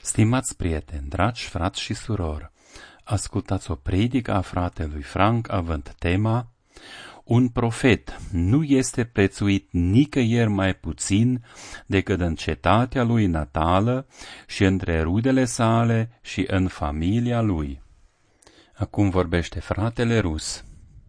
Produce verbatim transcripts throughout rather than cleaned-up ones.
Stimați prieteni, dragi frați și surori, ascultați o predică a fratelui Frank având tema Un profet nu este prețuit nicăieri mai puțin decât în cetatea lui natală și între rudele sale și în familia lui. Acum vorbește fratele Rus.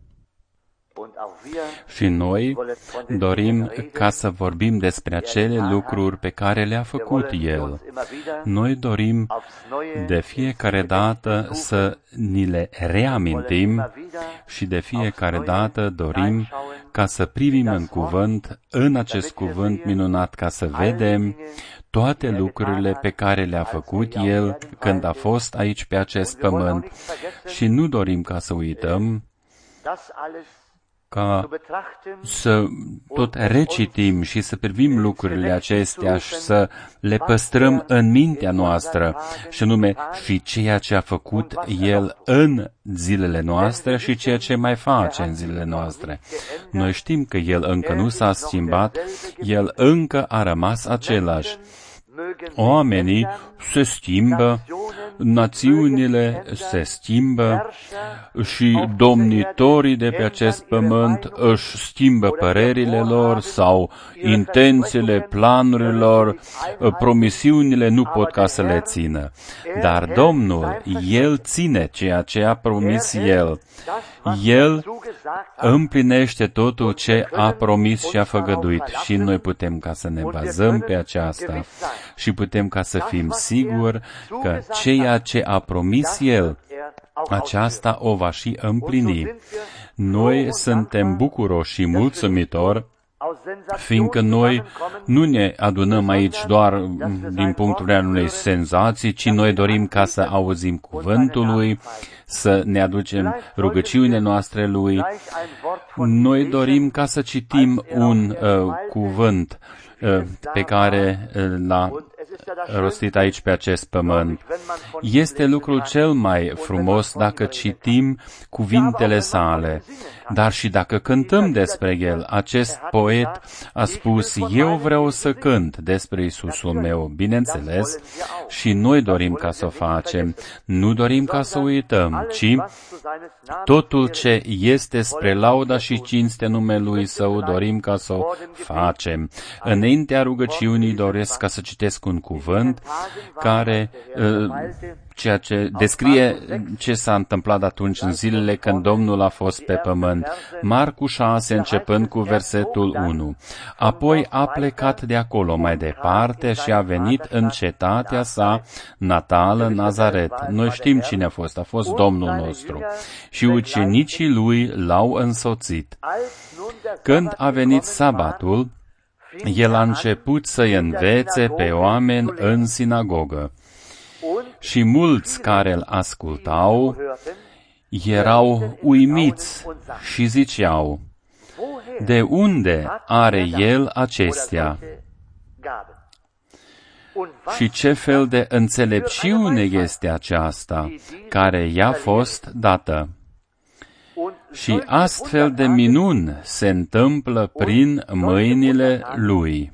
Și noi dorim ca să vorbim despre acele lucruri pe care le-a făcut El. Noi dorim de fiecare dată să ni le reamintim și de fiecare dată dorim ca să privim în cuvânt, în acest cuvânt minunat, ca să vedem toate lucrurile pe care le-a făcut El când a fost aici pe acest pământ și nu dorim ca să uităm, ca să tot recitim și să privim lucrurile acestea și să le păstrăm în mintea noastră, și anume și ceea ce a făcut El în zilele noastre și ceea ce mai face în zilele noastre. Noi știm că El încă nu s-a schimbat, El încă a rămas același. Oamenii se schimbă, națiunile se schimbă și domnitorii de pe acest pământ își schimbă părerile lor sau intențiile, planurilor, promisiunile nu pot ca să le țină. Dar Domnul, El ține ceea ce a promis El. El împlinește totul ce a promis și a făgăduit și noi putem ca să ne bazăm pe aceasta și putem ca să fim siguri că ceea ce a promis El, aceasta o va și împlini. Noi suntem bucuroși și mulțumitori, fiindcă noi nu ne adunăm aici doar din punctul al unei senzații, ci noi dorim ca să auzim cuvântul Lui, să ne aducem rugăciunile noastre Lui. Noi dorim ca să citim un uh, cuvânt uh, pe care uh, l-a rostit aici pe acest pământ. Este lucrul cel mai frumos dacă citim cuvintele sale, dar și dacă cântăm despre El. Acest poet a spus, eu vreau să cânt despre Iisusul meu, bineînțeles, și noi dorim ca să o facem. Nu dorim ca să uităm, ci totul ce este spre lauda și cinstea numelui Său dorim ca să o facem. Înaintea rugăciunii doresc ca să citesc un cuvânt care ceea ce descrie ce s-a întâmplat atunci în zilele când Domnul a fost pe pământ. Marcu șase, începând cu versetul unu. Apoi a plecat de acolo mai departe și a venit în cetatea sa natală, Nazaret. Noi știm cine a fost, a fost Domnul nostru. Și ucenicii Lui l-au însoțit. Când a venit sabatul, El a început să-i învețe pe oameni în sinagogă. Și mulți care îl ascultau erau uimiți și ziceau, de unde are El acestea? Și ce fel de înțelepciune este aceasta care i-a fost dată? Și astfel de minuni se întâmplă prin mâinile Lui.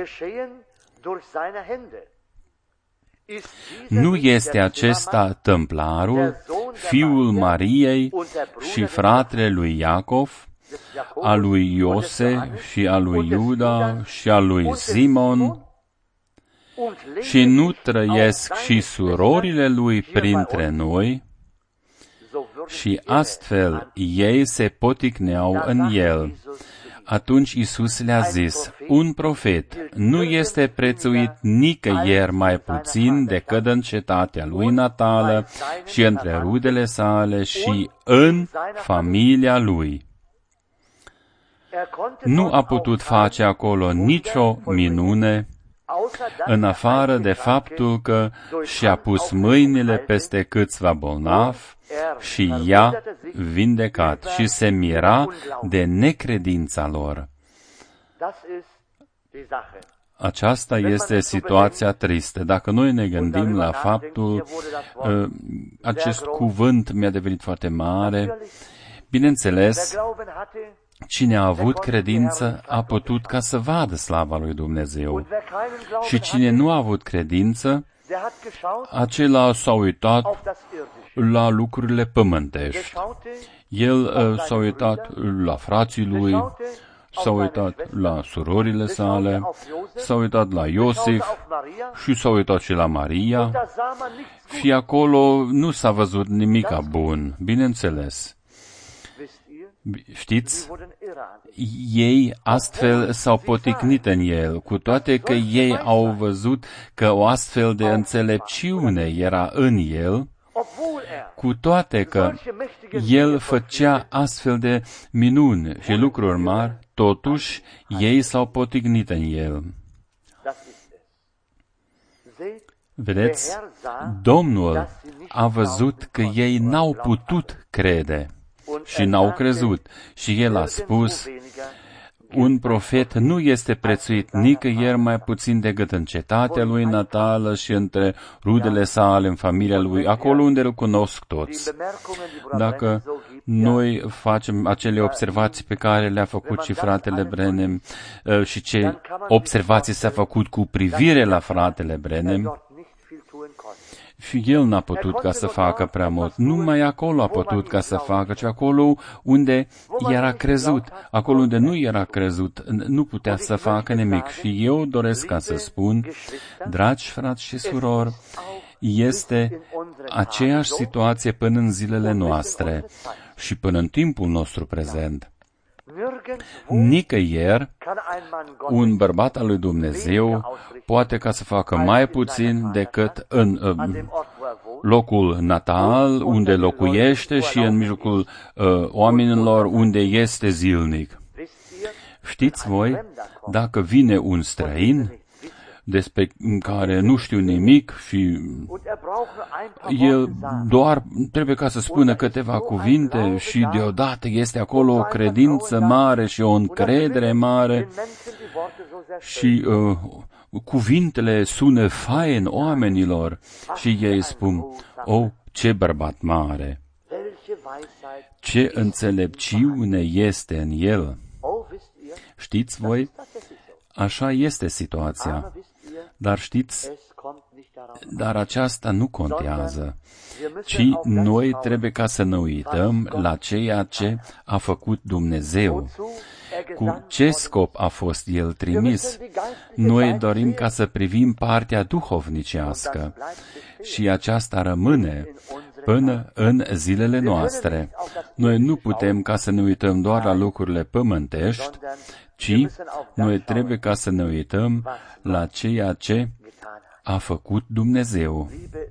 Nu este acesta tâmplarul, fiul Mariei și fratele lui Iacov, a lui Iose și a lui Iuda și a lui Simon? Și nu trăiesc și surorile lui printre noi? Și astfel ei se poticneau în El. Atunci Iisus le-a zis, un profet nu este prețuit nicăieri mai puțin decât în cetatea lui natală și între rudele sale și în familia lui. Nu a putut face acolo nicio minune, în afară de faptul că și-a pus mâinile peste câțiva bolnavi și i-a vindecat și se mira de necredința lor. Aceasta este situația tristă. Dacă noi ne gândim la faptul, acest cuvânt mi-a devenit foarte mare, bineînțeles, cine a avut credință a putut ca să vadă slava lui Dumnezeu. Și cine nu a avut credință Acela s-a uitat la lucrurile pământești. El uh, s-a uitat la frații lui, s-a uitat la surorile sale, s-a uitat la Iosif și s-a uitat și la Maria. Și acolo nu s-a văzut nimic bun, bineînțeles. Știți, ei astfel s-au poticnit în el, cu toate că ei au văzut că o astfel de înțelepciune era în el, cu toate că el făcea astfel de minuni și lucruri mari, totuși ei s-au poticnit în el. Vedeți, Domnul a văzut că ei n-au putut crede și n-au crezut. Și El a spus, un profet nu este prețuit nicăieri mai puțin decât în cetatea lui natală și între rudele sale, în familia lui, acolo unde îl cunosc toți. Dacă noi facem acele observații pe care le-a făcut și fratele Branham și ce observații s-a făcut cu privire la fratele Branham, și el n-a putut ca să facă prea mult. Numai acolo a putut ca să facă, ci acolo unde era crezut. Acolo unde nu era crezut, nu putea să facă nimic. Și eu doresc ca să spun, dragi frați și surori, este aceeași situație până în zilele noastre și până în timpul nostru prezent. Nicăieri un bărbat al lui Dumnezeu poate ca să facă mai puțin decât în uh, locul natal, unde locuiește și în mijlocul uh, oamenilor unde este zilnic. Știți voi, dacă vine un străin despre care nu știu nimic și el doar trebuie ca să spună câteva cuvinte și deodată este acolo o credință mare și o încredere mare și uh, cuvintele sună fain oamenilor și ei spun, oh, ce bărbat mare, ce înțelepciune este în el. Știți voi, așa este situația. Dar știți, dar aceasta nu contează, ci noi trebuie ca să ne uităm la ceea ce a făcut Dumnezeu. Cu ce scop a fost El trimis? Noi dorim ca să privim partea duhovnicească și aceasta rămâne până în zilele noastre. Noi nu putem ca să ne uităm doar la lucrurile pământești, ci noi trebuie ca să ne uităm la ceea ce a făcut Dumnezeu.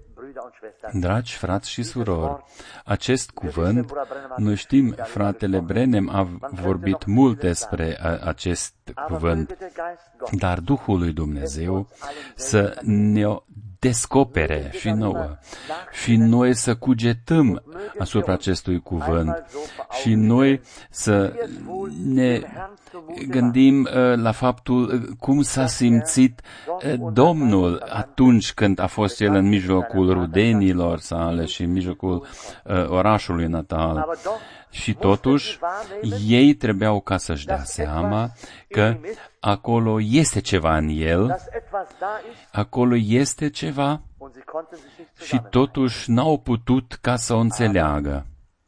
Dragi frați și surori, acest cuvânt, noi știm, fratele Branham a vorbit mult despre acest cuvânt, dar Duhul lui Dumnezeu să ne descopere și nouă și noi să cugetăm asupra acestui cuvânt și noi să ne gândim uh, la faptul uh, cum s-a simțit uh, Domnul atunci când a fost El în mijlocul rudenilor sale și în mijlocul uh, orașului natal. Și totuși, ei trebuiau ca să-și dea seama că acolo este ceva în El, acolo este ceva și totuși n-au putut ca să o înțeleagă.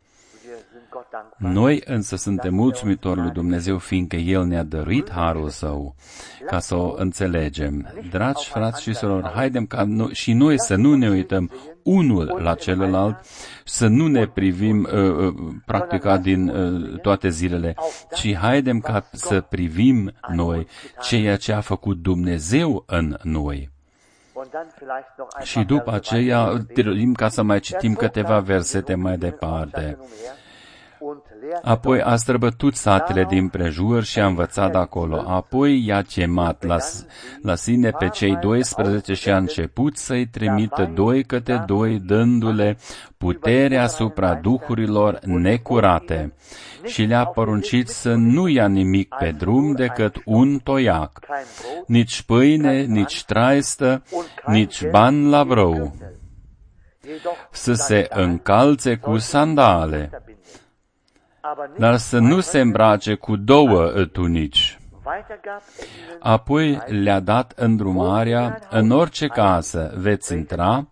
Noi însă suntem mulțumitori lui Dumnezeu, fiindcă El ne-a dăruit harul Său ca să o înțelegem. Dragi frați și surori, haidem ca no- și noi să nu ne uităm unul la celălalt, să nu ne privim uh, practica din uh, toate zilele, ci haidem ca să privim noi ceea ce a făcut Dumnezeu în noi. Și după aceea, dorim ca să mai citim câteva versete mai departe. Apoi a străbătut satele din prejur și a învățat de acolo. Apoi i-a chemat la, la sine pe cei doisprezece și a început să-i trimită doi câte doi, dându-le putere asupra duhurilor necurate. Și le-a poruncit să nu ia nimic pe drum decât un toiac, nici pâine, nici traistă, nici bani la vrău, să se încalțe cu sandale, dar să nu se îmbrace cu două tunici. Apoi le-a dat îndrumarea: în orice casă veți intra,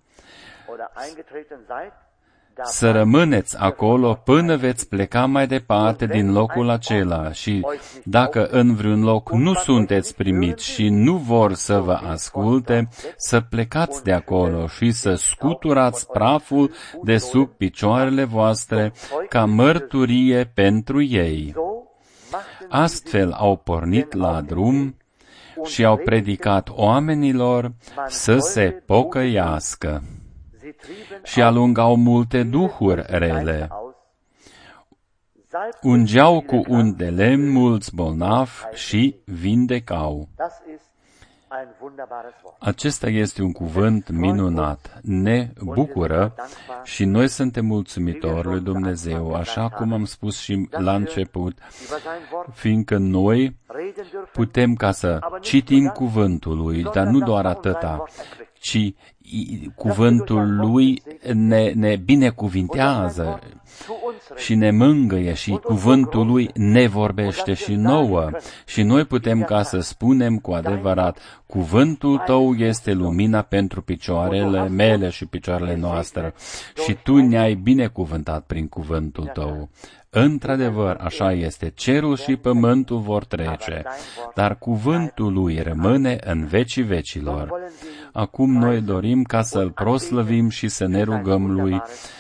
să rămâneți acolo până veți pleca mai departe din locul acela, și dacă în vreun loc nu sunteți primiți și nu vor să vă asculte, să plecați de acolo și să scuturați praful de sub picioarele voastre ca mărturie pentru ei. Astfel au pornit la drum și au predicat oamenilor să se pocăiască. Și alungau multe duhuri rele. Ungeau cu un de lemn mulți bolnavi și vindecau. Acesta este un cuvânt minunat. Ne bucură și noi suntem mulțumitori lui Dumnezeu, așa cum am spus și la început, fiindcă noi putem ca să citim cuvântul lui, dar nu doar atâta, ci cuvântul lui ne, ne binecuvintează și ne mângâie și cuvântul lui ne vorbește și nouă. Și noi putem ca să spunem cu adevărat: cuvântul tău este lumina pentru picioarele mele și picioarele noastre și tu ne-ai binecuvântat prin cuvântul tău. Într-adevăr, așa este, cerul și pământul vor trece, dar cuvântul lui rămâne în vecii vecilor. Acum noi dorim ca să-l proslăvim și să ne rugăm lui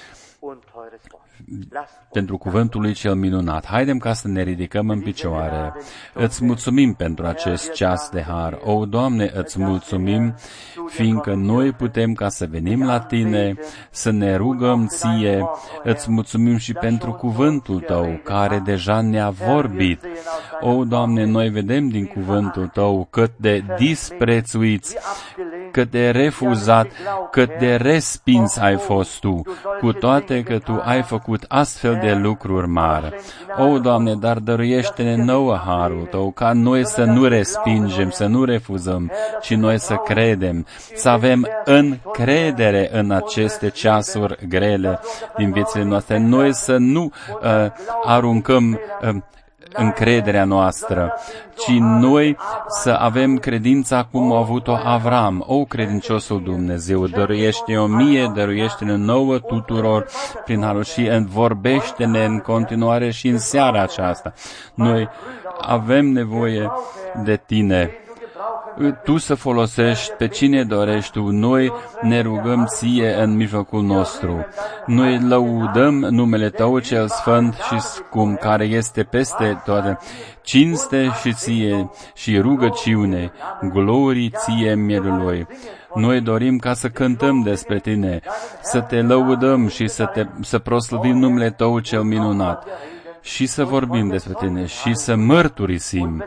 pentru cuvântul lui cel minunat. Haidem ca să ne ridicăm în picioare. Îți mulțumim pentru acest ceas de har. O, Doamne, îți mulțumim, fiindcă noi putem ca să venim la Tine, să ne rugăm Ție. Îți mulțumim și pentru cuvântul Tău, care deja ne-a vorbit. O, Doamne, noi vedem din cuvântul Tău cât de disprețuiți, cât de refuzat, cât de respins ai fost Tu, cu toate că Tu ai făcut astfel de lucruri mari. O, Doamne, dar dăruiește-ne nouă harul Tău, ca noi să nu respingem, să nu refuzăm, ci noi să credem, să avem încredere în aceste ceasuri grele din viețile noastre. Noi să nu uh, aruncăm uh, încrederea noastră, ci noi să avem credința cum a avut-o Avram. O, credinciosul Dumnezeu, dăruiește-o mie, dăruiește-ne nouă tuturor prin harul și vorbește-ne în continuare și în seara aceasta. Noi avem nevoie de Tine. Tu să folosești pe cine dorești Tu. Noi ne rugăm Ție în mijlocul nostru. Noi lăudăm numele Tău cel sfânt și scump, care este peste toate. Cinste și Ție și rugăciune, glorii Ție mielului. Noi dorim ca să cântăm despre Tine, să Te lăudăm și să, te, să proslăvim numele Tău cel minunat și să vorbim despre Tine și să mărturisim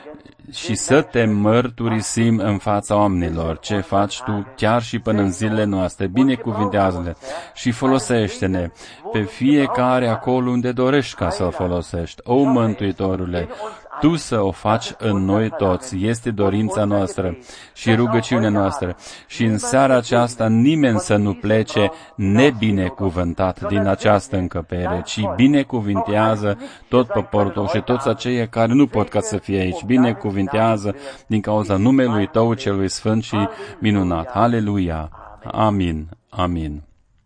și să Te mărturisim în fața oamenilor ce faci Tu chiar și până în zilele noastre. Binecuvintează-ne și folosește-ne pe fiecare acolo unde dorești ca să-L folosești. O, Mântuitorule, Tu să o faci în noi toți. Este dorința noastră și rugăciunea noastră. Și în seara aceasta nimeni să nu plece nebinecuvântat din această încăpere, ci binecuvintează tot poporul și toți aceia care nu pot ca să fie aici. Binecuvintează din cauza numelui Tău celui sfânt și minunat. Aleluia! Amin! Amin!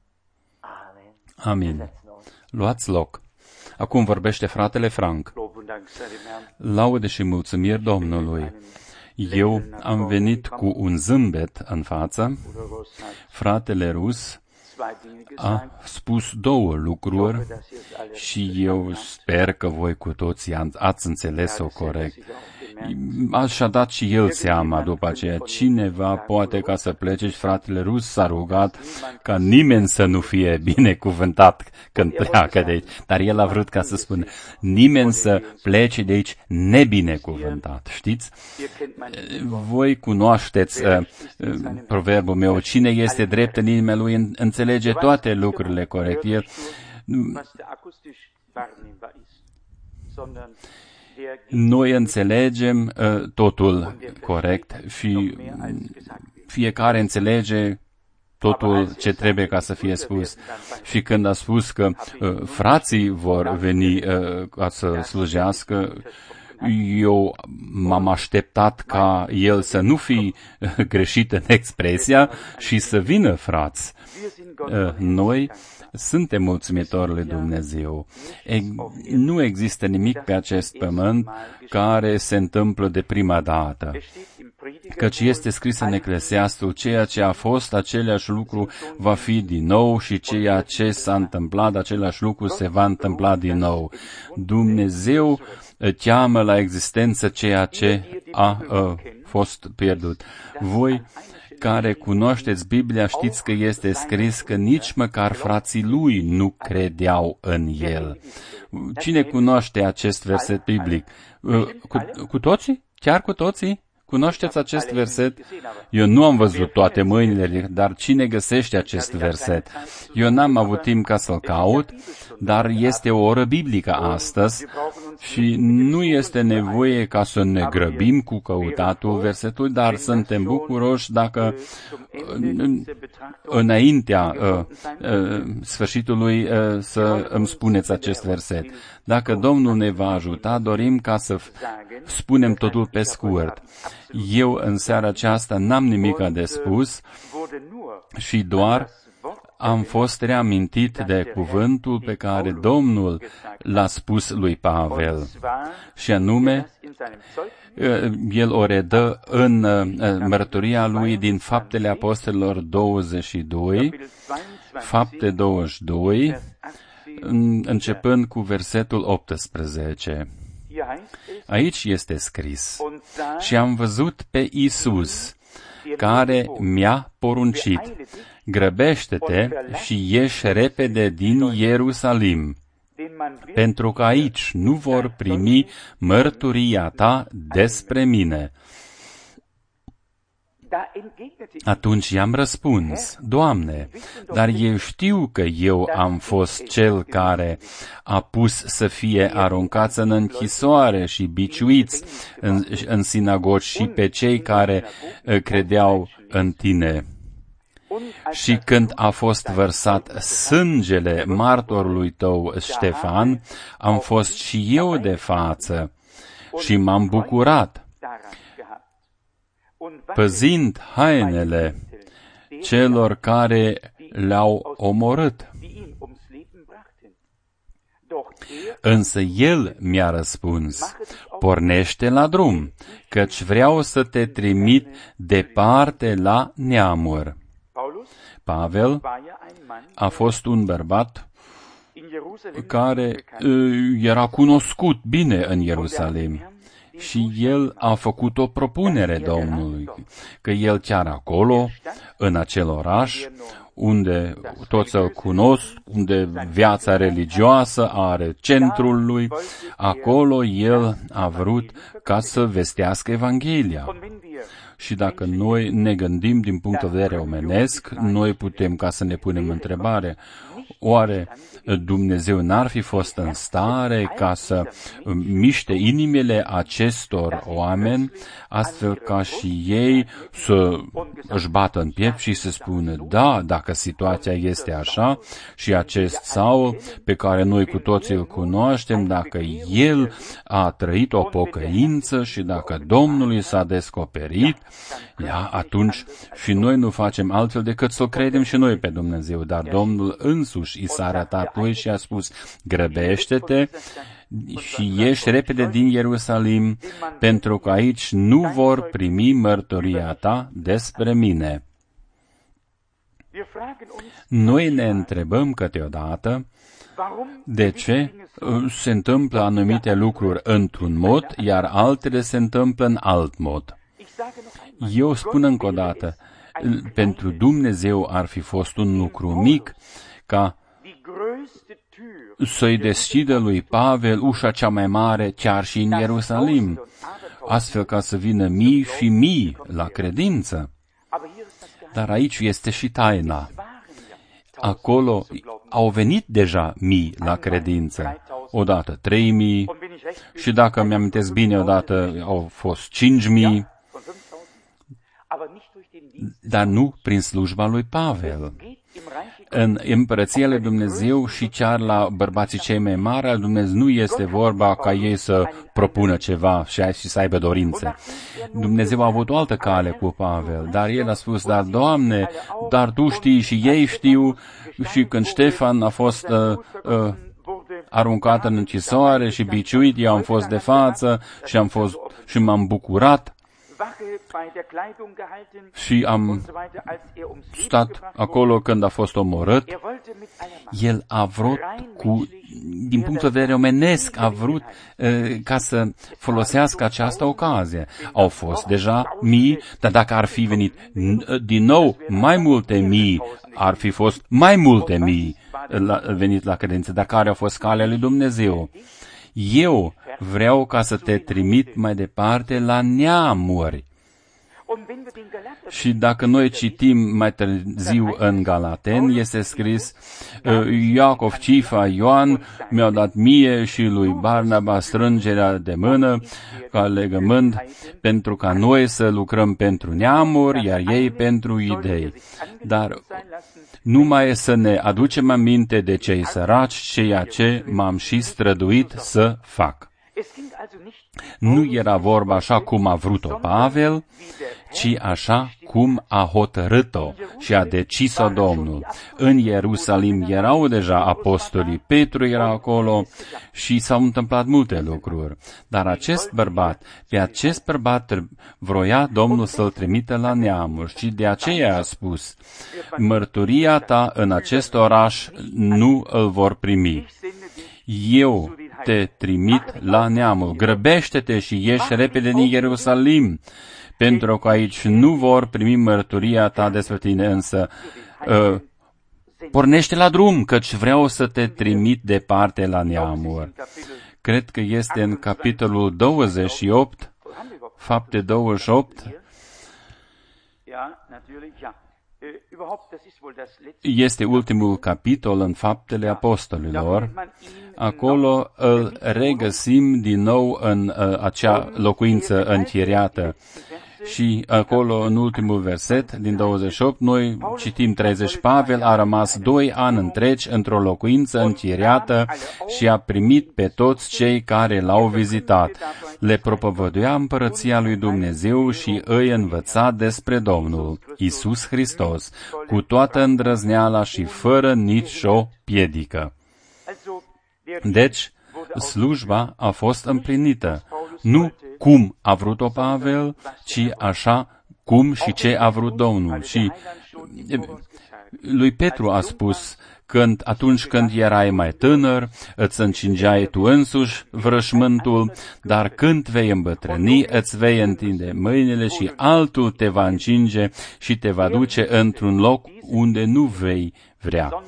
Amin! Luați loc. Acum vorbește fratele Frank. Laude și mulțumiri Domnului. Eu am venit cu un zâmbet în față. Fratele Rus a spus două lucruri și eu sper că voi cu toții ați înțeles-o corect. Așa dat și el seama după aceea. Cineva poate ca să plece și fratele Rus s-a rugat ca nimeni să nu fie binecuvântat când pleacă de aici. Dar el a vrut ca să spună nimeni să plece de aici nebinecuvântat. Știți? Voi cunoașteți uh, uh, proverbul meu. Cine este drept în inimea lui înțelege toate lucrurile corect. El Noi înțelegem uh, totul corect și fiecare înțelege totul ce trebuie ca să fie spus. Și când a spus că uh, frații vor veni uh, ca să slujească, eu m-am așteptat ca el să nu fi greșit în expresia și să vină, frați. Noi suntem mulțumitori lui Dumnezeu. E, nu există nimic pe acest pământ care se întâmplă de prima dată. Căci este scris în Eclesiastul, ceea ce a fost, același lucru va fi din nou și ceea ce s-a întâmplat, același lucru se va întâmpla din nou. Dumnezeu cheamă la existență ceea ce a, a fost pierdut. Voi care cunoașteți Biblia, știți că este scris că nici măcar frații lui nu credeau în el. Cine cunoaște acest verset biblic? Cu, cu toții? Chiar cu toții? Cunoașteți acest verset? Eu nu am văzut toate mâinile, dar cine găsește acest verset? Eu n-am avut timp ca să-l caut, dar este o oră biblică astăzi și nu este nevoie ca să ne grăbim cu căutatul versetului, dar suntem bucuroși dacă înaintea uh, uh, sfârșitului uh, să îmi spuneți acest verset. Dacă Domnul ne va ajuta, dorim ca să spunem totul pe scurt. Eu în seara aceasta n-am nimic de spus și doar am fost reamintit de cuvântul pe care Domnul l-a spus lui Pavel, și anume, el o redă în mărturia lui din Faptele Apostolilor douăzeci și doi, Fapte douăzeci și doi, începând cu versetul optsprezece. Aici este scris: și am văzut pe Iisus, care mi-a poruncit, grăbește-te și ieși repede din Ierusalim, pentru că aici nu vor primi mărturia ta despre mine. Atunci i-am răspuns, Doamne, dar eu știu că eu am fost cel care a pus să fie aruncați în închisoare și biciuiți în, în sinagogi și pe cei care credeau în tine. Și când a fost vărsat sângele martorului tău, Ștefan, am fost și eu de față și m-am bucurat, păzind hainele celor care le-au omorât. Însă el mi-a răspuns, pornește la drum, căci vreau să te trimit departe la neamuri. Pavel a fost un bărbat care era cunoscut bine în Ierusalim. Și el a făcut o propunere Domnului, că el chiar acolo, în acel oraș, unde toți îl cunosc, unde viața religioasă are centrul lui, acolo el a vrut ca să vestească Evanghelia. Și dacă noi ne gândim din punct de vedere omenesc, noi putem ca să ne punem întrebare, oare Dumnezeu n-ar fi fost în stare ca să miște inimile acestor oameni, astfel ca și ei să își bată în piept și să spună, da, dacă situația este așa și acest Saul, pe care noi cu toții îl cunoaștem, dacă el a trăit o pocăință și dacă Domnului s-a descoperit, ia, atunci și noi nu facem altfel decât să o credem și noi pe Dumnezeu, dar Domnul însuși i s-a arătat lui și a spus, grăbește-te și ieși repede din Ierusalim, pentru că aici nu vor primi mărturia ta despre mine. Noi ne întrebăm câteodată de ce se întâmplă anumite lucruri într-un mod, iar altele se întâmplă în alt mod. Eu spun încă o dată, pentru Dumnezeu ar fi fost un lucru mic ca să-i deschidă lui Pavel ușa cea mai mare chiar și în Ierusalim, astfel ca să vină mii și mii la credință. Dar aici este și taina. Acolo au venit deja mii la credință. Odată trei mii și dacă mi-amintesc bine, odată au fost cinci mii, dar nu prin slujba lui Pavel. În împărăția lui Dumnezeu și chiar la bărbații cei mai mari al Dumnezeu nu este vorba ca ei să propună ceva și să aibă dorințe. Dumnezeu a avut o altă cale cu Pavel, dar el a spus, dar Doamne, dar Tu știi și ei știu. Și când Ștefan a fost uh, uh, aruncat în închisoare și biciuit, eu am fost de față și am fost și m-am bucurat și am stat acolo când a fost omorât. El a vrut, cu, din punct de vedere omenesc, a vrut uh, ca să folosească această ocazie. Au fost deja mii, dar dacă ar fi venit din nou mai multe mii, ar fi fost mai multe mii la, venit la credință, dar care a fost calea lui Dumnezeu. Eu vreau ca să te trimit mai departe la neamuri. Și dacă noi citim mai târziu în Galaten, este scris, Iacov, Cifa, Ioan mi-au dat mie și lui Barnaba strângerea de mână ca legământ pentru ca noi să lucrăm pentru neamuri, iar ei pentru idei. Dar numai să ne aducem aminte de cei săraci, ceea ce m-am și străduit să fac. Nu era vorba așa cum a vrut-o Pavel, ci așa cum a hotărât-o și a decis-o Domnul. În Ierusalim erau deja apostolii, Petru era acolo și s-au întâmplat multe lucruri. Dar acest bărbat, pe acest bărbat vroia Domnul să-l trimită la neamuri și de aceea a spus, mărturia ta în acest oraș nu îl vor primi. Eu te trimit la neamul. Grăbește-te și ieși repede din Ierusalim, pentru că aici nu vor primi mărturia ta despre tine, însă uh, pornește la drum, căci vreau să te trimit departe la neamuri. Cred că este în capitolul douăzeci și opt, Fapte douăzeci și opt, este ultimul capitol în Faptele Apostolilor. Acolo îl regăsim din nou în uh, acea locuință închiriată. Și acolo, în ultimul verset, din douăzeci și opt, noi citim treizeci, Pavel a rămas doi ani întregi într-o locuință închiriată și a primit pe toți cei care l-au vizitat. Le propovăduia împărăția lui Dumnezeu și îi învăța despre Domnul, Iisus Hristos, cu toată îndrăzneala și fără nicio piedică. Deci, slujba a fost împlinită. Nu cum a vrut-o Pavel, ci așa cum și ce a vrut Domnul. Și lui Petru a spus, când, atunci când erai mai tânăr, îți încingeai tu însuși vrășmântul, dar când vei îmbătrâni, îți vei întinde mâinile și altul te va încinge și te va duce într-un loc unde nu vei vrea.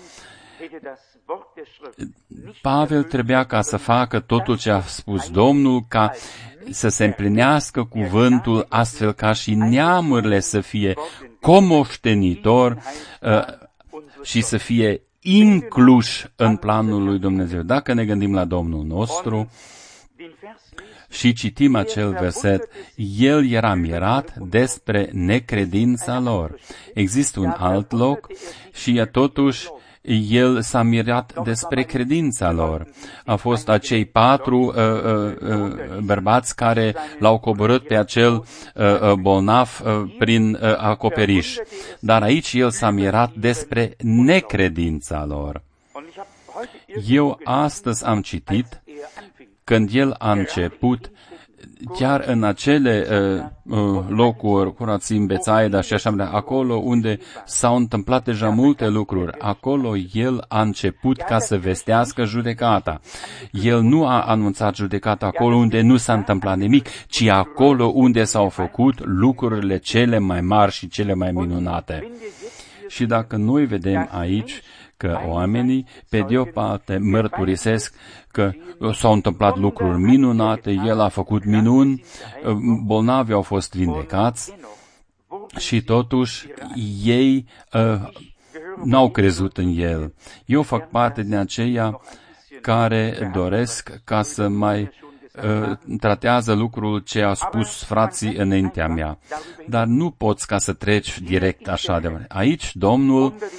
Pavel trebuia ca să facă totul ce a spus Domnul, ca să se împlinească cuvântul, astfel ca și neamurile să fie comoștenitor uh, și să fie incluși în planul lui Dumnezeu. Dacă ne gândim la Domnul nostru și citim acel verset, el era mirat despre necredința lor. Există un alt loc și totuși el s-a mirat despre credința lor. A fost acei patru uh, uh, uh, bărbați care l-au coborât pe acel uh, bolnav uh, prin uh, acoperiș. Dar aici el s-a mirat despre necredința lor. Eu astăzi am citit, când el a început, chiar în acele uh, uh, locuri, curații în Bețaida și așa, acolo unde s-au întâmplat deja multe lucruri, acolo el a început ca să vestească judecata. El nu a anunțat judecata acolo unde nu s-a întâmplat nimic, ci acolo unde s-au făcut lucrurile cele mai mari și cele mai minunate. Și dacă noi vedem aici că oamenii, pe de o parte, mărturisesc că s-au întâmplat lucruri minunate, el a făcut minuni, bolnavii au fost vindecați și totuși ei uh, n-au crezut în el. Eu fac parte din aceia care doresc ca să mai uh, tratează lucrul ce a spus frații înaintea mea. Dar nu poți ca să treci direct așa de mare. Aici Domnul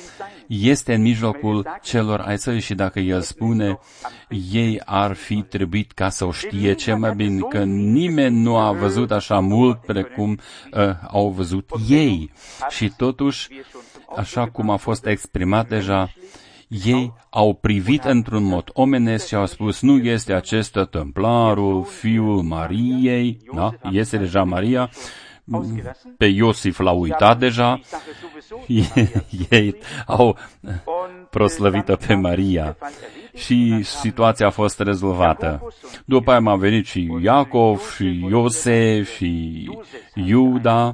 este în mijlocul celor ai săi și dacă el spune, ei ar fi trebuit ca să o știe cel mai bine, că nimeni nu a văzut așa mult precum uh, au văzut ei. Și totuși, așa cum a fost exprimat deja, ei au privit într-un mod omenesc și au spus, nu este acesta templarul, fiul Mariei, da? Este deja Maria, pe Iosif l-au uitat deja, ei au proslăvită pe Maria și situația a fost rezolvată. După aia a venit și Iacov, și Iosef, și Iuda,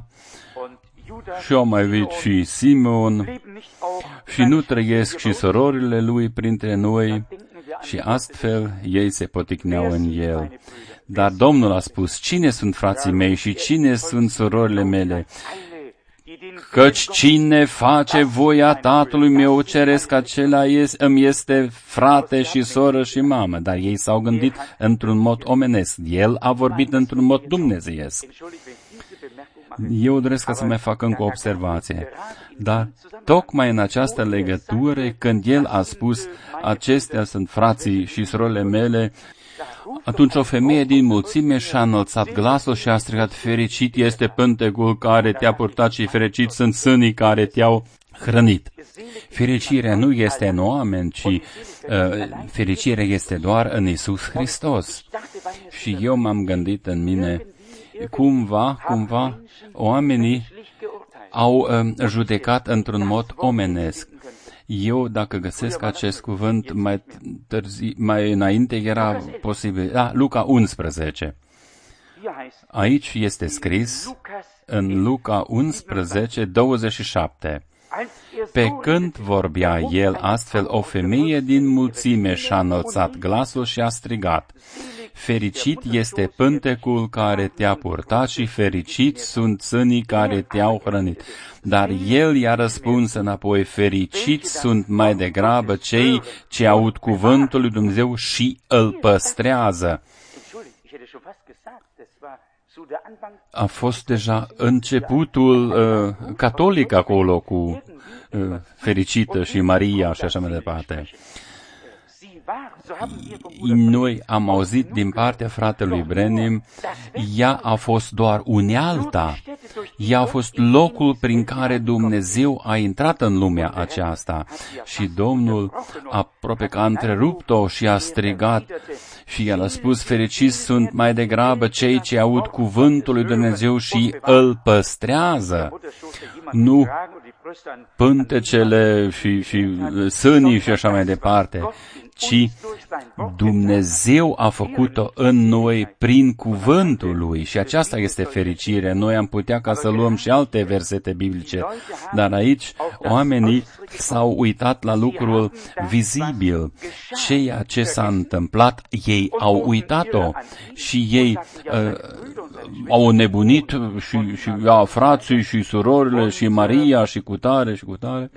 și au mai venit și Simon, și nu trăiesc și surorile lui printre noi, și astfel ei se poticneau în el. Dar Domnul a spus, cine sunt frații mei și cine sunt surorile mele? Căci cine face voia Tatălui meu ceresc, acela îmi este frate și soră și mamă. Dar ei s-au gândit într-un mod omenesc. El a vorbit într-un mod dumnezeiesc. Eu doresc ca să mai fac încă o observație. Dar tocmai în această legătură, când el a spus, acestea sunt frații și surorile mele, atunci o femeie din mulțime și-a înălțat glasul și a strigat, fericit este pântecul care te-a purtat și fericit sunt sânii care te-au hrănit. Fericirea nu este în oameni, ci uh, fericirea este doar în Iisus Hristos. Și eu m-am gândit în mine, cumva, cumva, oamenii au uh, judecat într-un mod omenesc. Eu, dacă găsesc acest cuvânt mai târzi, mai înainte, era posibil. Da, Luca unsprezece. Aici este scris, în Luca unsprezece, douăzeci și șapte. Pe când vorbea el astfel, o femeie din mulțime și-a înălțat glasul și a strigat, fericit este pântecul care te-a purtat și fericit sunt sânii care te-au hrănit. Dar el i-a răspuns înapoi, fericiți sunt mai degrabă cei ce aud cuvântul lui Dumnezeu și îl păstrează. A fost deja începutul uh, catolic acolo cu uh, fericită și Maria și așa mai departe. Noi am auzit din partea fratelui Brenim, ea a fost doar unealta, ea a fost locul prin care Dumnezeu a intrat în lumea aceasta și Domnul aproape că a întrerupt-o și a strigat și el a spus, fericiți sunt mai degrabă cei ce aud cuvântul lui Dumnezeu și îl păstrează, nu pântecele și, și sânii și așa mai departe, ci Dumnezeu a făcut-o în noi prin cuvântul Lui și aceasta este fericire. Noi am putea ca să luăm și alte versete biblice, dar aici oamenii s-au uitat la lucrul vizibil. Ceea ce s-a întâmplat, ei au uitat-o și ei uh, au nebunit și, și ja, frații și surorile și Maria și cutare și cutare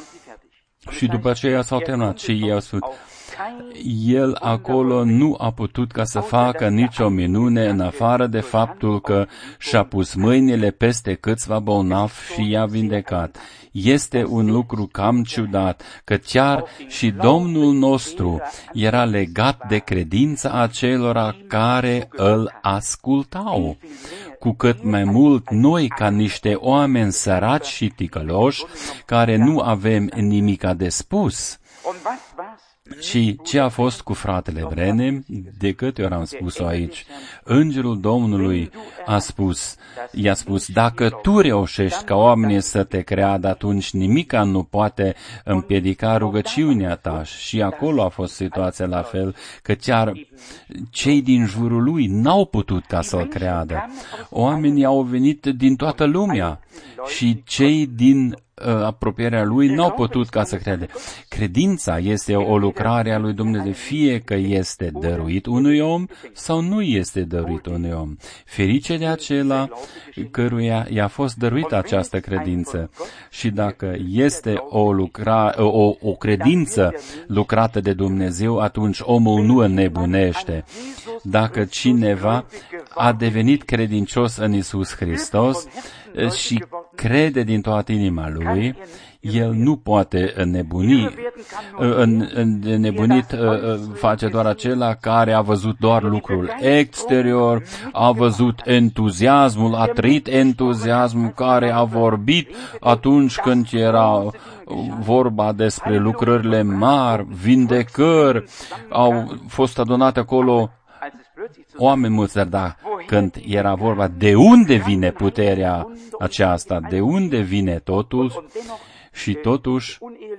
și după aceea s-au terminat și ei au spus, el acolo nu a putut ca să facă nicio minune în afară de faptul că și-a pus mâinile peste câțiva bolnavi și i-a vindecat. Este un lucru cam ciudat, că chiar și Domnul nostru era legat de credința acelora care îl ascultau. Cu cât mai mult noi, ca niște oameni săraci și ticăloși, care nu avem nimica de spus. Și ce a fost cu fratele Brenem? De câte ori am spus-o aici? Îngerul Domnului a spus, i-a spus, dacă tu reușești ca oamenii să te creadă, atunci nimica nu poate împiedica rugăciunea ta. Și acolo a fost situația la fel, că chiar cei din jurul lui n-au putut ca să-l creadă. Oamenii au venit din toată lumea și cei din apropierea lui n-au putut ca să crede. Credința este o lucrare a lui Dumnezeu, fie că este dăruit unui om sau nu este dăruit unui om. Ferice de acela căruia i-a fost dăruită această credință. Și dacă este o, lucra, o, o credință lucrată de Dumnezeu, atunci omul nu înnebunește. Dacă cineva a devenit credincios în Iisus Hristos și crede din toată inima lui, El nu poate înnebuni. Înnebunit face doar acela care a văzut doar lucrul exterior, a văzut entuziasmul, a trăit entuziasmul, care a vorbit atunci când era vorba despre lucrările mari, vindecări, au fost adunate acolo oameni mulți, dar da, când era vorba de unde vine puterea aceasta, de unde vine totul, și totuși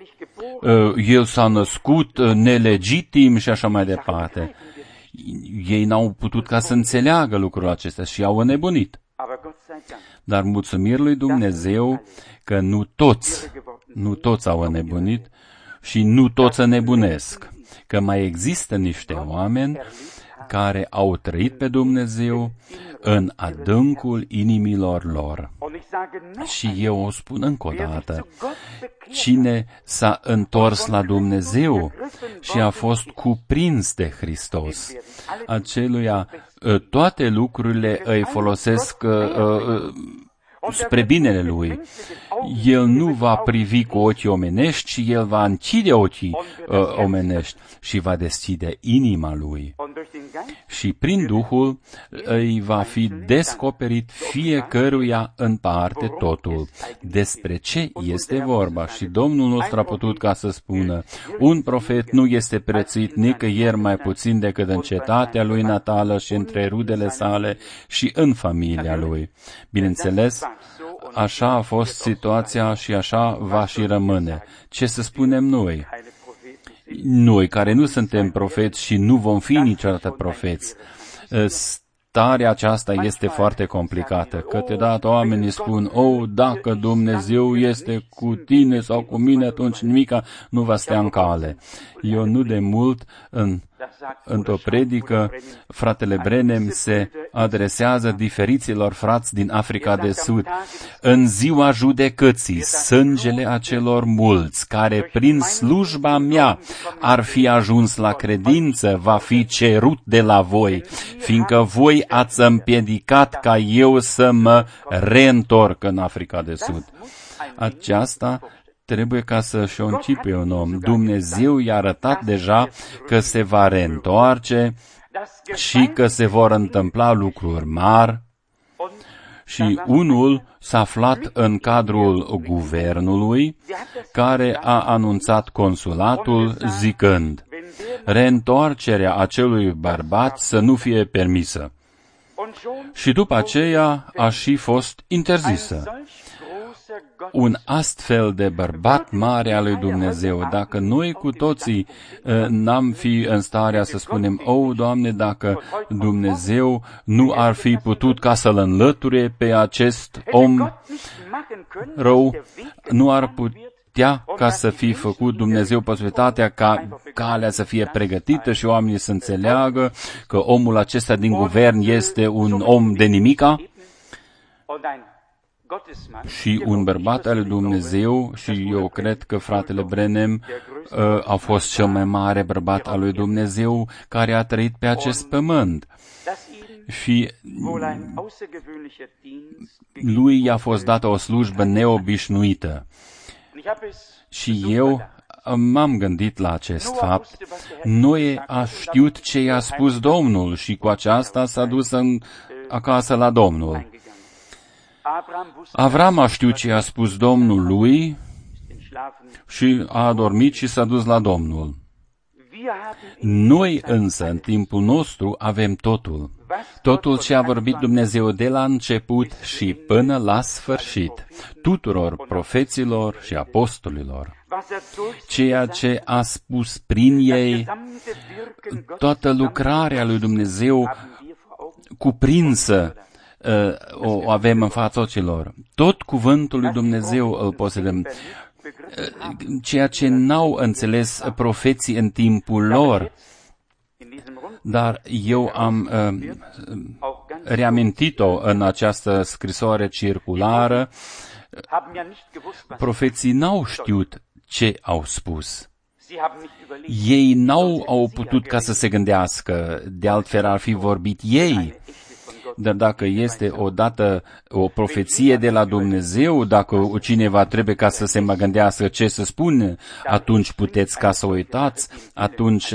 el s-a născut nelegitim și așa mai departe. Ei n-au putut ca să înțeleagă lucrul acesta și au înnebunit. Dar mulțumiri lui Dumnezeu că nu toți, nu toți au înnebunit și nu toți înnebunesc, că mai există niște oameni care au trăit pe Dumnezeu în adâncul inimilor lor. Și eu o spun încă o dată, cine s-a întors la Dumnezeu și a fost cuprins de Hristos, aceluia toate lucrurile îi folosesc spre binele lui. El nu va privi cu ochii omenești, ci el va închide ochii uh, omenești și va deschide inima lui. Și prin Duhul îi va fi descoperit fiecăruia în parte totul. Despre ce este vorba? Și Domnul nostru a putut ca să spună, un profet nu este prețuit nicăieri mai puțin decât în cetatea lui natală și între rudele sale și în familia lui. Bineînțeles, așa a fost situația și așa va și rămâne. Ce să spunem noi? Noi care nu suntem profeți și nu vom fi niciodată profeți, starea aceasta este foarte complicată. Câteodată oamenii spun, oh, dacă Dumnezeu este cu tine sau cu mine, atunci nimica nu va stea în cale. Eu nu de mult, în, într-o predică, fratele Brenem se adresează diferiților frați din Africa de Sud. În ziua judecății, sângele acelor mulți, care prin slujba mea ar fi ajuns la credință, va fi cerut de la voi, fiindcă voi ați împiedicat ca eu să mă reîntorc în Africa de Sud. Aceasta trebuie ca să și-o închipe un om. Dumnezeu i-a arătat deja că se va reîntoarce și că se vor întâmpla lucruri mari. Și unul s-a aflat în cadrul guvernului, care a anunțat consulatul zicând, reîntoarcerea acelui bărbat să nu fie permisă. Și după aceea a și fost interzisă. Un astfel de bărbat mare al lui Dumnezeu, dacă noi cu toții n-am fi în starea să spunem, oh, Doamne, dacă Dumnezeu nu ar fi putut ca să-l înlăture pe acest om rău, nu ar putea ca să fie făcut Dumnezeu posibilitatea ca calea să fie pregătită și oamenii să înțeleagă că omul acesta din guvern este un om de nimica, și un bărbat al lui Dumnezeu, și eu cred că fratele Brenem uh, a fost cel mai mare bărbat al lui Dumnezeu care a trăit pe acest pământ. Și lui i-a fost dată o slujbă neobișnuită. Și eu m-am gândit la acest fapt. Noe a știut ce i-a spus Domnul și cu aceasta s-a dus în, acasă la Domnul. Avram a știut ce a spus Domnul lui și a adormit și s-a dus la Domnul. Noi însă, în timpul nostru, avem totul. Totul ce a vorbit Dumnezeu de la început și până la sfârșit, tuturor profeților și apostolilor. Ceea ce a spus prin ei, toată lucrarea lui Dumnezeu cuprinsă, o avem în fața ochilor. Tot cuvântul lui Dumnezeu îl posedăm. Ceea ce n-au înțeles profeții în timpul lor, dar eu am uh, reamintit-o în această scrisoare circulară. Profeții n-au știut ce au spus. Ei n-au au putut ca să se gândească, de altfel ar fi vorbit ei. Dar dacă este odată o profeție de la Dumnezeu, dacă cineva trebuie ca să se mai gândească ce să spună, atunci puteți ca să uitați, atunci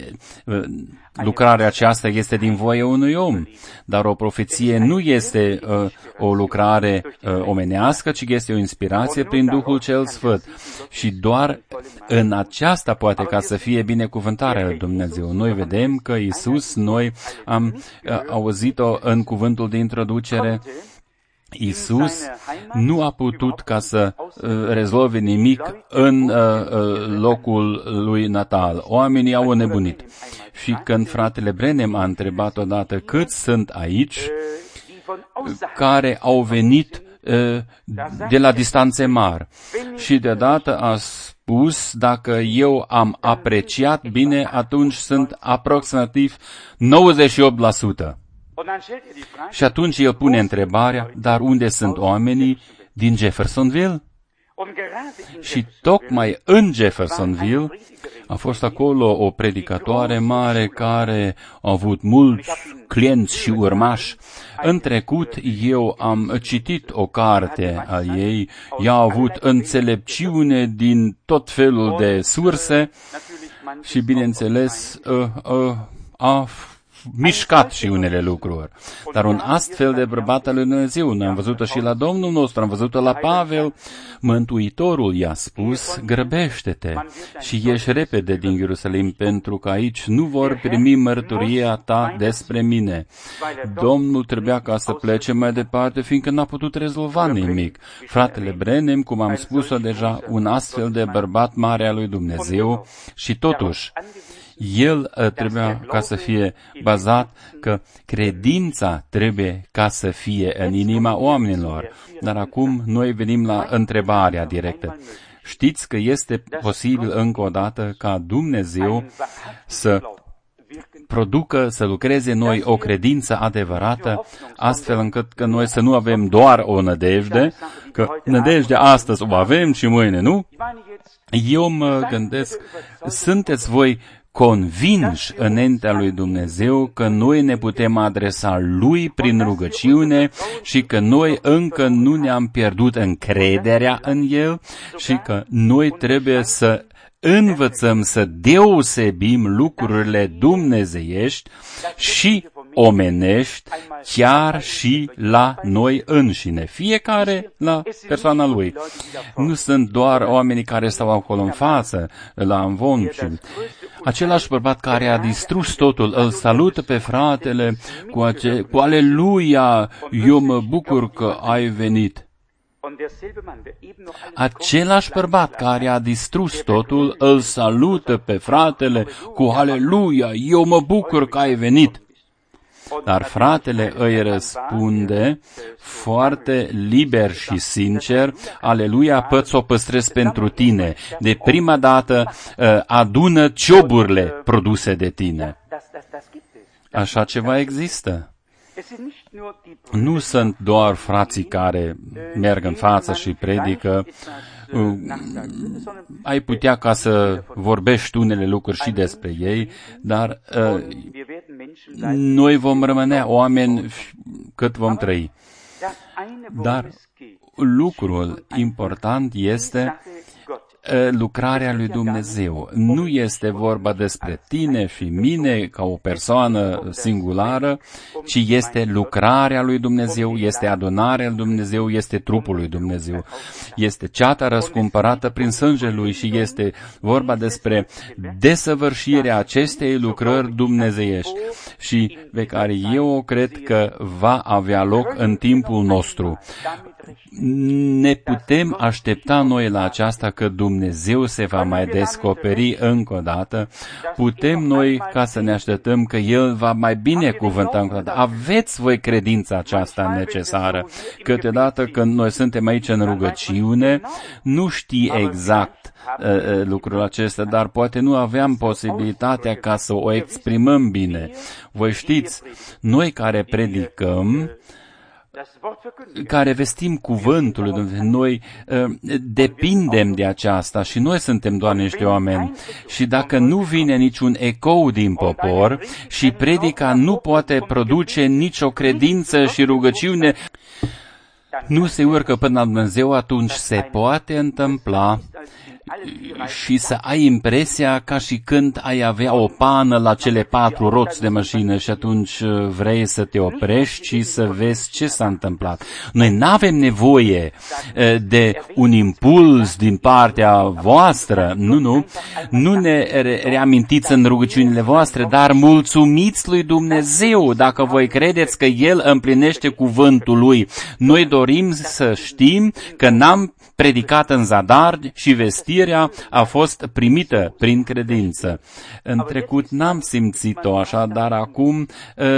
lucrarea aceasta este din voia unui om. Dar o profeție nu este uh, o lucrare uh, omenească, ci este o inspirație prin Duhul cel Sfânt. Și doar în aceasta poate ca să fie binecuvântarea lui Dumnezeu. Noi vedem că Iisus, noi am uh, auzit-o în cuvântul de introducere, Iisus nu a putut ca să uh, rezolve nimic în uh, uh, locul lui natal. Oamenii au înnebunit. Și când fratele Brenem a întrebat odată câți sunt aici care au venit uh, de la distanțe mari. Și deodată a spus, dacă eu am apreciat bine, atunci sunt aproximativ nouăzeci și opt la sută. Și atunci el pune întrebarea, dar unde sunt oamenii din Jeffersonville? Și tocmai în Jeffersonville a fost acolo o predicatoare mare care a avut mulți clienți și urmași. În trecut eu am citit o carte a ei, ea a avut înțelepciune din tot felul de surse și, bineînțeles, a mișcat și unele lucruri. Dar un astfel de bărbat al lui Dumnezeu, noi am văzut-o și la Domnul nostru, am văzut-o la Pavel, Mântuitorul i-a spus, grăbește-te și ieși repede din Ierusalim, pentru că aici nu vor primi mărturia ta despre mine. Domnul trebuia ca să plece mai departe, fiindcă n-a putut rezolva nimic. Fratele Brenem, cum am spus-o deja, un astfel de bărbat mare al lui Dumnezeu și totuși, el trebuia ca să fie bazat că credința trebuie ca să fie în inima oamenilor. Dar acum noi venim la întrebarea directă. Știți că este posibil încă o dată ca Dumnezeu să producă, să lucreze noi o credință adevărată, astfel încât că noi să nu avem doar o nădejde, că nădejdea astăzi o avem și mâine nu? Eu mă gândesc, sunteți voi convinși înaintea lui Dumnezeu că noi ne putem adresa lui prin rugăciune și că noi încă nu ne-am pierdut încrederea în el și că noi trebuie să învățăm să deosebim lucrurile dumnezeiești și omenești chiar și la noi înșine, fiecare la persoana lui. Nu sunt doar oamenii care stau acolo în față, la amvon, ci același bărbat care a distrus totul, îl salută pe fratele cu, ace- cu aleluia, eu mă bucur că ai venit. Același bărbat care a distrus totul, îl salută pe fratele cu aleluia, eu mă bucur că ai venit. Dar fratele îi răspunde foarte liber și sincer, aleluia, pot să o păstrez pentru tine. De prima dată adună cioburile produse de tine. Așa ceva există. Nu sunt doar frații care merg în față și predică. Ai putea ca să vorbești unele lucruri și despre ei, dar uh, noi vom rămâne oameni cât vom trăi. Dar lucrul important este lucrarea lui Dumnezeu. Nu este vorba despre tine și mine ca o persoană singulară, ci este lucrarea lui Dumnezeu, este adunarea lui Dumnezeu, este trupul lui Dumnezeu. Este ceata răscumpărată prin sângele lui și este vorba despre desăvârșirea acestei lucrări dumnezeiești și pe care eu o cred că va avea loc în timpul nostru. Ne putem aștepta noi la aceasta că Dumnezeu se va mai descoperi încă o dată. Putem noi ca să ne așteptăm că El va mai binecuvânta încă o dată. Aveți voi credința aceasta necesară. Câteodată când noi suntem aici în rugăciune, nu știi exact uh, lucrul acesta, dar poate nu aveam posibilitatea ca să o exprimăm bine. Voi știți, noi care predicăm, care vestim cuvântul lui Dumnezeu, noi uh, depindem de aceasta și noi suntem doar niște oameni. Și dacă nu vine niciun ecou din popor și predica nu poate produce nicio credință și rugăciune, nu se urcă până la Dumnezeu, atunci se poate întâmpla și să ai impresia ca și când ai avea o pană la cele patru roți de mașină și atunci vrei să te oprești și să vezi ce s-a întâmplat. Noi nu avem nevoie de un impuls din partea voastră, nu, nu, nu ne reamintiți în rugăciunile voastre, dar mulțumiți lui Dumnezeu dacă voi credeți că El împlinește cuvântul Lui. Noi dorim să știm că n-am predicat în zadar și vestirea a fost primită prin credință. În trecut n-am simțit-o așa, dar acum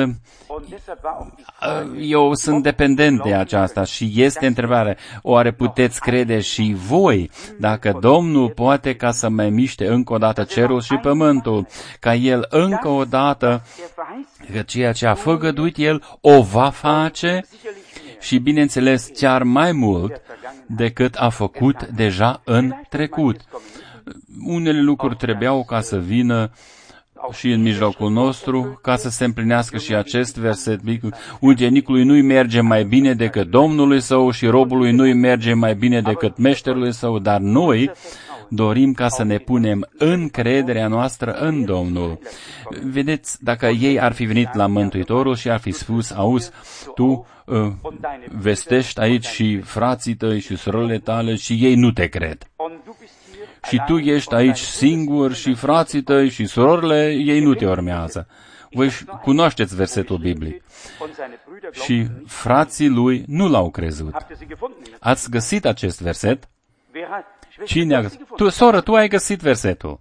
eu sunt dependent de aceasta și este întrebarea, oare puteți crede și voi dacă Domnul poate ca să mai miște încă o dată cerul și pământul, ca El încă o dată, că ceea ce a făgăduit El o va face și, bineînțeles, chiar mai mult decât a făcut deja în trecut. Unele lucruri trebuiau ca să vină și în mijlocul nostru, ca să se împlinească și acest verset. Ucenicului nu-i merge mai bine decât Domnului său și robului nu-i merge mai bine decât meșterului său, dar noi dorim ca să ne punem încrederea noastră în Domnul. Vedeți, dacă ei ar fi venit la Mântuitorul și ar fi spus, auzi, tu uh, vestești aici și frații tăi și surorile tale și ei nu te cred. Și tu ești aici singur și frații tăi și surorile, ei nu te urmează. Voi cunoașteți versetul biblic. Și frații lui nu l-au crezut. Ați găsit acest verset? Cine a găsit? Tu, soră, tu ai găsit versetul.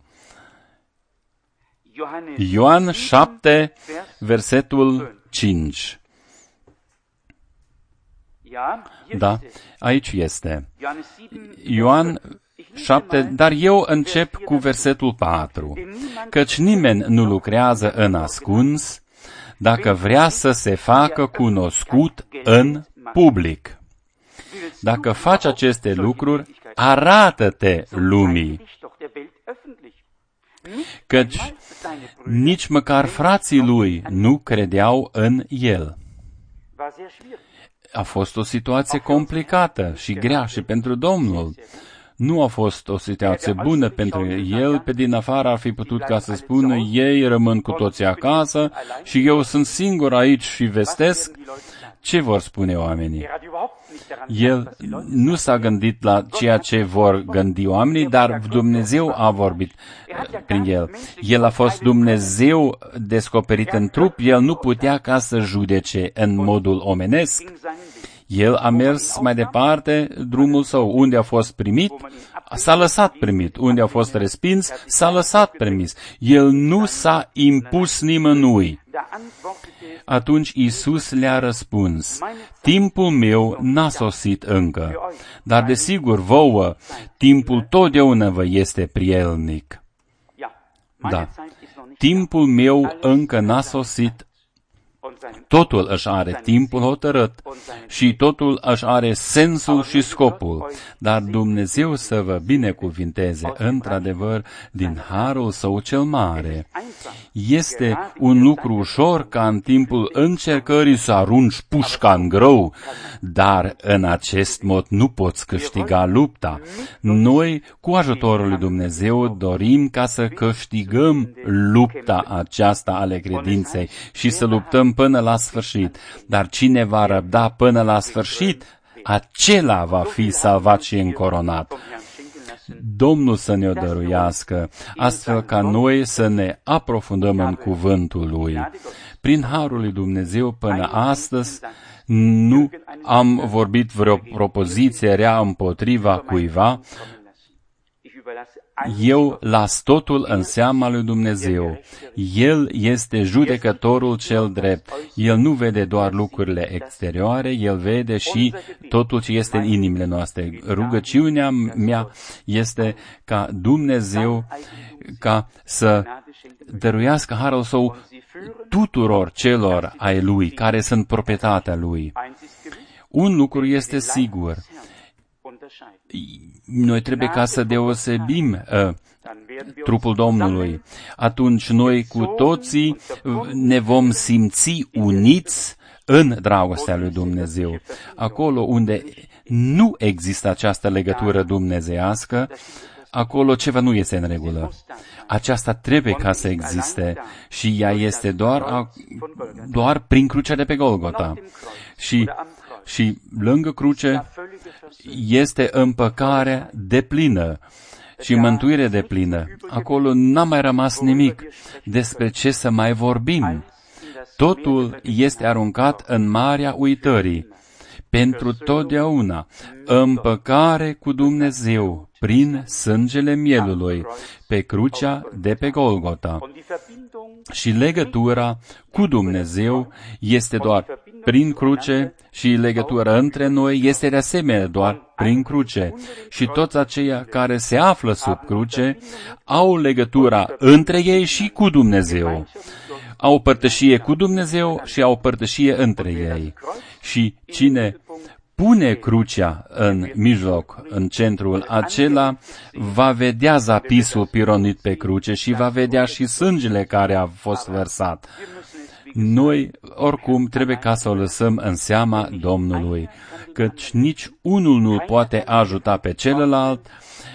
Ioan șapte, versetul cinci. Da, aici este. Ioan șapte, dar eu încep cu versetul patru. Căci nimeni nu lucrează în ascuns dacă vrea să se facă cunoscut în public. Dacă faci aceste lucruri, arată-te lumii. Căci nici măcar frații lui nu credeau în el. A fost o situație complicată și grea și pentru Domnul. Nu a fost o situație bună pentru el, pe din afară ar fi putut ca să spună, ei rămân cu toții acasă și eu sunt singur aici și vestesc. Ce vor spune oamenii? El nu s-a gândit la ceea ce vor gândi oamenii, dar Dumnezeu a vorbit prin el. El a fost Dumnezeu descoperit în trup, el nu putea ca să judece în modul omenesc. El a mers mai departe drumul său. Unde a fost primit, s-a lăsat primit. Unde a fost respins, s-a lăsat primis. El nu s-a impus nimănui. Atunci Iisus le-a răspuns, timpul meu n-a sosit încă, dar desigur vouă, timpul totdeauna vă este prielnic. Da, timpul meu încă n-a sosit. Totul își are timpul hotărât și totul își are sensul și scopul, dar Dumnezeu să vă binecuvinteze într-adevăr din harul său cel mare. Este un lucru ușor ca în timpul încercării să arunci pușca în grâu, dar în acest mod nu poți câștiga lupta. Noi, cu ajutorul lui Dumnezeu, dorim ca să câștigăm lupta aceasta ale credinței și să luptăm până la sfârșit. Dar cine va răbda până la sfârșit, acela va fi salvat și încoronat. Domnul să ne-o dăruiască, astfel ca noi să ne aprofundăm în cuvântul Lui. Prin harul lui Dumnezeu până astăzi nu am vorbit vreo propoziție rea împotriva cuiva. Eu las totul în seama lui Dumnezeu. El este judecătorul cel drept. El nu vede doar lucrurile exterioare, El vede și totul ce este în inimile noastre. Rugăciunea mea este ca Dumnezeu ca să dăruiască harul său tuturor celor ai Lui, care sunt proprietatea Lui. Un lucru este sigur. Noi trebuie ca să deosebim uh, trupul Domnului. Atunci noi cu toții ne vom simți uniți în dragostea lui Dumnezeu. Acolo unde nu există această legătură dumnezeiască, acolo ceva nu este în regulă. Aceasta trebuie ca să existe și ea este doar, doar prin crucea de pe Golgota. Și, și lângă cruce este împăcare deplină și mântuire deplină. Acolo n-a mai rămas nimic despre ce să mai vorbim. Totul este aruncat în marea uitării. Pentru totdeauna, împăcare cu Dumnezeu prin sângele mielului, pe crucea de pe Golgota. Și legătura cu Dumnezeu este doar prin cruce și legătura între noi este de asemenea doar prin cruce. Și toți aceia care se află sub cruce au legătura între ei și cu Dumnezeu. Au părtășie cu Dumnezeu și au părtășie între ei. Și cine pune crucea în mijloc, în centrul acela, va vedea zapisul pironit pe cruce și va vedea și sângele care a fost vărsat. Noi, oricum, trebuie ca să o lăsăm în seama Domnului, căci nici unul nu poate ajuta pe celălalt.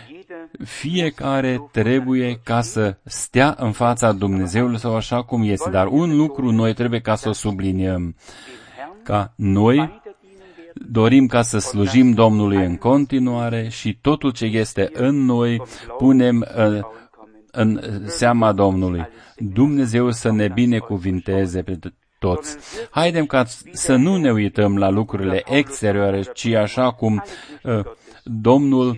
Fiecare trebuie ca să stea în fața Dumnezeului sau așa cum este. Dar un lucru noi trebuie ca să o subliniem, ca noi dorim ca să slujim Domnului în continuare și totul ce este în noi punem în, în seama Domnului. Dumnezeu să ne binecuvinteze pe toți. Haidem ca să nu ne uităm la lucrurile exterioare, ci așa cum uh, Domnul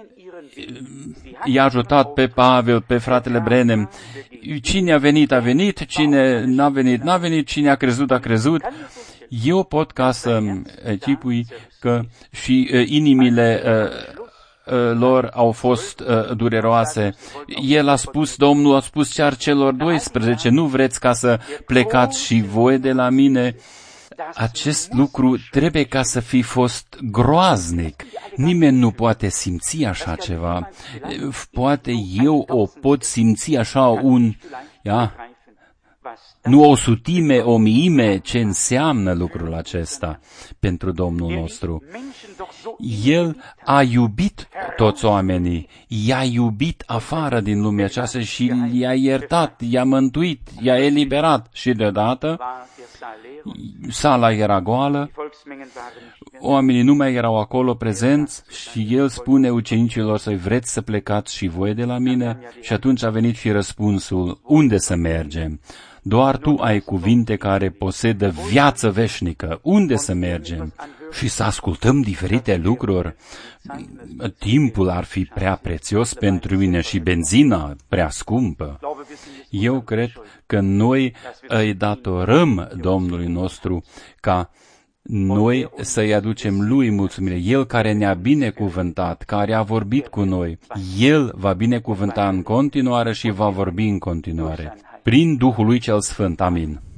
i-a ajutat pe Pavel, pe fratele Brenem. Cine a venit, a venit, cine n-a venit, n-a venit, cine a crezut, a crezut. Eu pot ca să echipui că și uh, inimile uh, uh, lor au fost uh, dureroase. El a spus, Domnul a spus chiar celor doisprezece, nu vreți ca să plecați și voi de la mine? Acest lucru trebuie ca să fi fost groaznic. Nimeni nu poate simți așa ceva. Poate eu o pot simți așa un, ia, nu o sutime, o miime, ce înseamnă lucrul acesta pentru Domnul nostru. El a iubit toți oamenii, i-a iubit afară din lumea aceasta și i-a iertat, i-a mântuit, i-a eliberat și deodată sala era goală, oamenii nu mai erau acolo prezenți și el spune ucenicilor să-i vreți să plecați și voi de la mine? Și atunci a venit și răspunsul, unde să mergem? Doar tu ai cuvinte care posedă viață veșnică. Unde să mergem? Și să ascultăm diferite lucruri. Timpul ar fi prea prețios pentru mine și benzina prea scumpă. Eu cred că noi îi datorăm Domnului nostru ca noi să-i aducem Lui mulțumire. El care ne-a binecuvântat, care a vorbit cu noi, El va binecuvânta în continuare și va vorbi în continuare. Prin Duhul Lui cel Sfânt. Amin.